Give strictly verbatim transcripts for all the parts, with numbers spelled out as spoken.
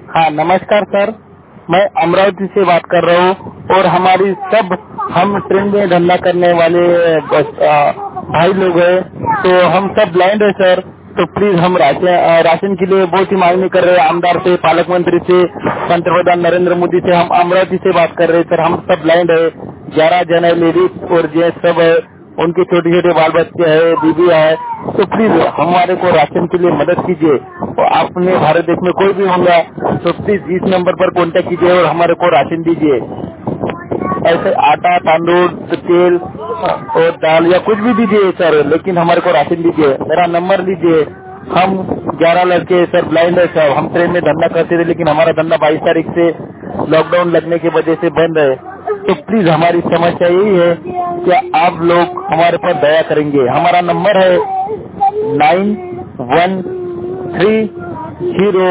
हाँ, नमस्कार सर। मैं अमरावती से बात कर रहा हूँ और हमारी सब हम ट्रेन में धंधा करने वाले बस, आ, भाई लोग हैं, तो हम सब ब्लाइंड है सर। तो प्लीज हम राशन आ, राशन के लिए बहुत ही मांगनी कर रहे हैं, आमदार से, पालक मंत्री से, पंतप्रधान नरेंद्र मोदी से। हम अमरावती से बात कर रहे हैं सर। हम सब ब्लाइंड है, ग्यारह जन है, लेडीज और जेंट्स सब है, उनके छोटे छोटे बाल बच्चे है, बीबी है। तो प्लीज हमारे को राशन के लिए मदद कीजिए। और आपने भारत देश में कोई भी होगा तो प्लीज इस नंबर पर कांटेक्ट कीजिए और हमारे को राशन दीजिए। ऐसे आटा, तांदूळ, तेल और दाल या कुछ भी दीजिए सर, लेकिन हमारे को राशन दीजिए। मेरा नंबर लीजिए। हम ग्यारह लड़के सर ब्लाइंड है सर। हम ट्रेन में धंधा करते थे, लेकिन हमारा धंधा बाईस तारीख से लॉकडाउन लगने की वजह से बंद है। तो प्लीज हमारी समस्या यही है कि आप लोग हमारे पर दया करेंगे। हमारा नंबर है nine one three zero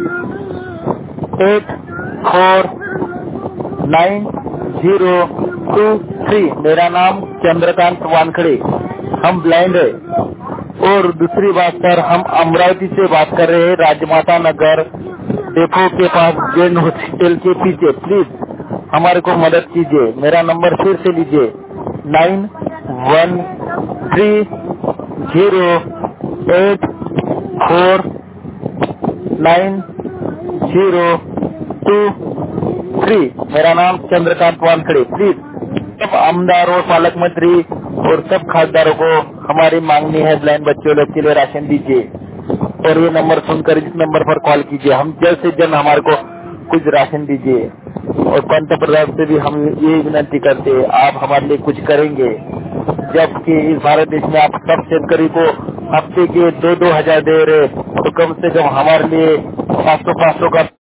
eight four nine zero two three. मेरा नाम चंद्रकांत वानखड़े। हम ब्लाइंड है। और दूसरी बात सर, हम अमरावती से बात कर रहे हैं, राजमाता नगर डेपो के पास जैन हॉस्पिटल के पीछे। प्लीज हमारे को मदद कीजिए। मेरा नंबर फिर से लीजिए, nine one three zero eight four nine zero two three. मेरा नाम चंद्रकांत वानखड़े। प्लीज सब आमदार और पालक मंत्री और सब खासदारों को हमारी मांगनी है, ब्लाइंड बच्चों लोग के लिए राशन दीजिए। और ये नंबर सुनकर इस नंबर पर कॉल कीजिए। हम जल्द से जल्द हमारे को कुछ राशन दीजिए। और पंत प्रधान से भी हम ये विनती करते हैं, आप हमारे लिए कुछ करेंगे। जबकि इस भारत देश में आप सब शेतकरी को हफ्ते के दो दो हजार दे रहे, तो कम से कम हमारे लिए पाँच सौ पाँच सौ का